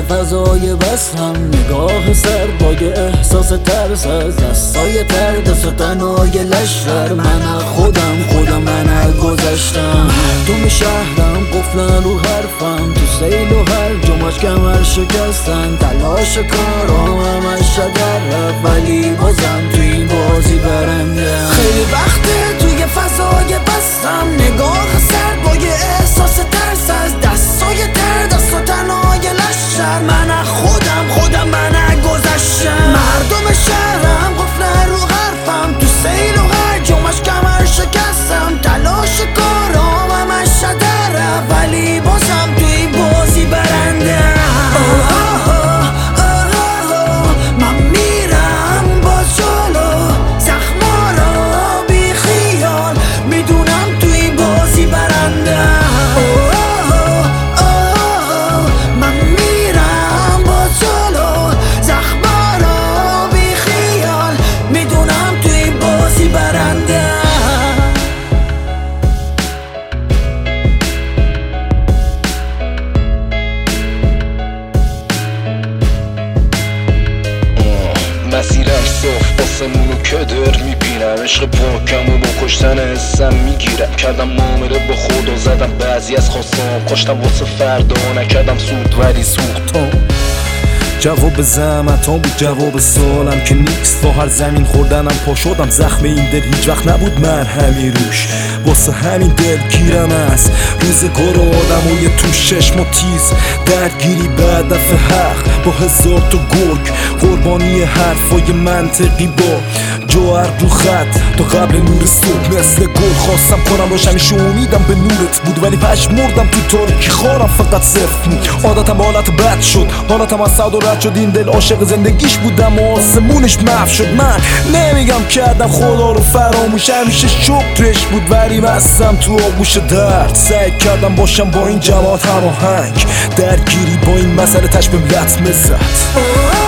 فضای بستم، نگاه سر با یه احساس ترس از دستای تر، دست تنهای لشتر. من خودم من گذشتم. تو شهرم قفلن رو حرفم، تو سیل و هر جمعش کمر شکستن. تلاش کارام همش شدر رفت، ولی بازم تو این بازی برنده. خیلی وقته توی فضای بستم، نگاه سر با یه احساس ترس از دستای تر، دست و تنهای لشتر. من خودم من گذشتم. مردم شهرم قفلن رو حرفم، تو سیل و هر جمعش کمر شکستم. تلاش کارام همش شدر رفت، ولی بازم تو این بازی برنده. من میرم با جلو، زخما را بی خیال، میدونم تو این بازی برنده. من میرم با جلو، زخما را بی خیال، میدونم تو این بازی برنده. مسیرم صاف آسمونو که در میبینم، عشق پاکم و با کشتن حسم میگیرم. کردم معامله با خدا، زدم بعضی از خواستم، کشتم واسه فردا، نکردم سود ولی سوختم. جواب زحمتام بود جواب سوالم که نیست، با هر زمین خوردنم پا شدم. زخم این دل هیچ وقت نبود مرهمی روش، واسه همین دلگیرم است روزگار آدمای تو چشم و تیز. درگیری به هدف حق با هزار تا گرگ، قربانی حرفای منطقی با جوهر رو خط. تا قبل نور صبح مثل گل خواستم کنم روشن، همیشه امیدم به نورت بود، ولی پشمردم تو تاریکی خارم فقط صفر بود. عادتم به حالت بد شد، حالتم از سعد و رد شد. این دل عاشق زندگیش بودم و آسمونش محو شد. من نمیگم کردم خدا رو فراموش، همیشه شوق توش بود، ولی بستم تو آغوش درد. سعی کردم باشم با این جماعت هماهنگ، درگیری با این مسئله تشبه لطمه زد.